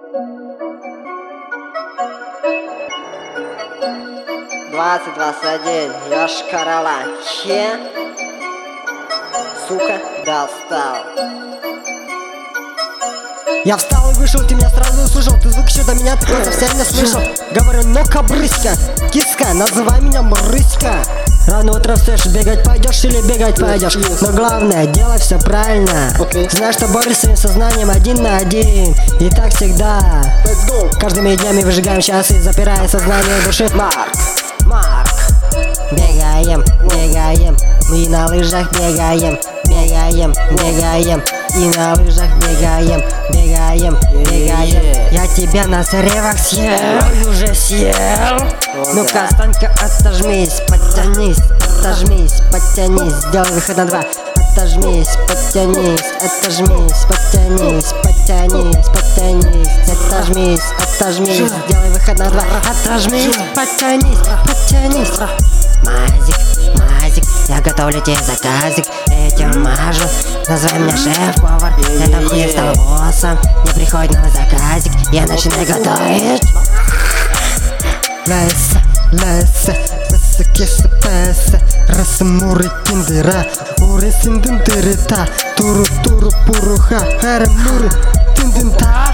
2021, Йошкар-Ола, сука, достал. Я встал и вышел, ты меня сразу услышал. Ты звук еще до меня, ты совсем не слышал. Говорю, ну-ка, брыська, киска, называй меня брыська. Рано утром встаешь, бегать пойдешь или бегать пойдешь. Но главное, делай все правильно. Знаешь, что борешься своим сознанием один на один. И так всегда. Каждыми днями выжигаем часы, запирая сознание души. Марк. Бегаем, бегаем, мы на лыжах бегаем. Бегаем, бегаем, и на лыжах бегаем. Бегаем, бегаем, я тебя на срывах съел. Уже съел. Ну-ка, Станька, отожмись, подтянись, отожмись, подтянись. Сделай выход на 2. Отожмись, подтянись, отожмись, подтянись, подтянись, подтянись. Отожмись, отожмись, сделай выход на 2. Отожмись, подтянись, подтянись. Мазик, я готовлю тебе заказик, я тебя мажу. Называй меня шеф-повар, я там хуй стал боссом. Не приходит новый заказик, я начинаю готовить. Лайса, кеса, песа, расамуры, киндера, уры, синдендерита, туру, пуруха, харамуры, тиндента.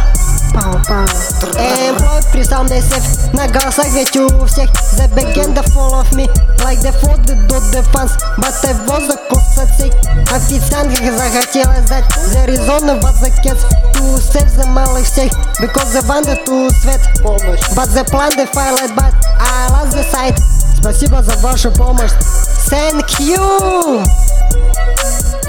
Плод пристал на сейф, на голосах ведь у всех. The begin to follow me, like the food do the fans. But I was a кусацик. Официантка захотела сдать. The reason was the cats to save the малых всех. Because they wanted to sweat. But the plan they filed, but I lost the sight. Спасибо за вашу помощь. Thank you.